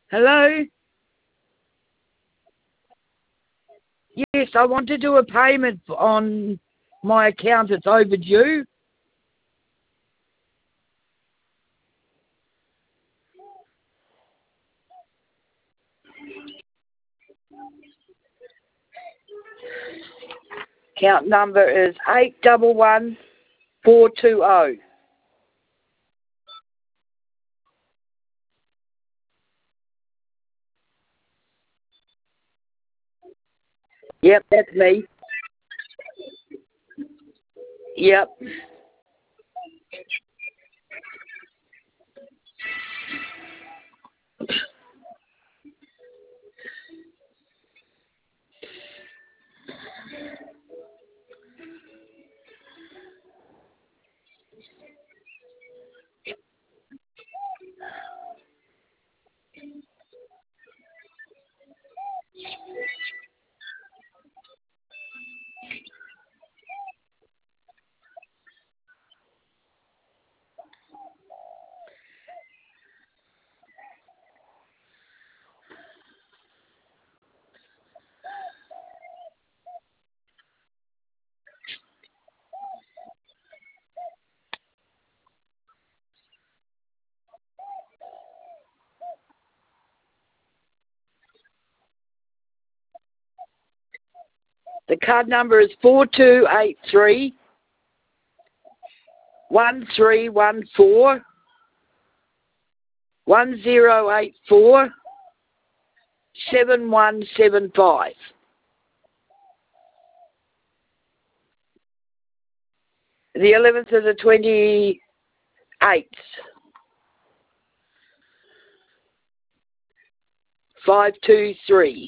Hello? Yes, I want to do a payment on my account. It's overdue. Account number is 811420. Yep, that's me. Yep. The card number is 4283 1314 1084 7175. The 11th of the 28th. 523.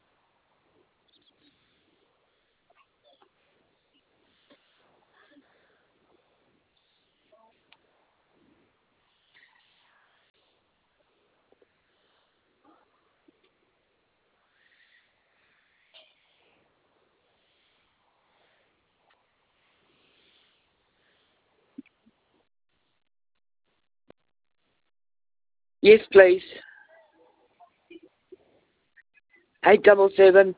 Yes, please. 877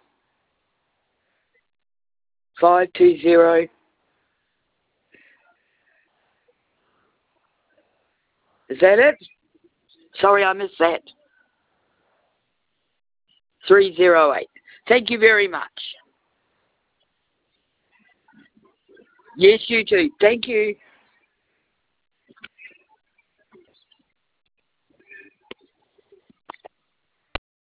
520. Is that it? Sorry, I missed that. 308. Thank you very much. Yes, you too. Thank you.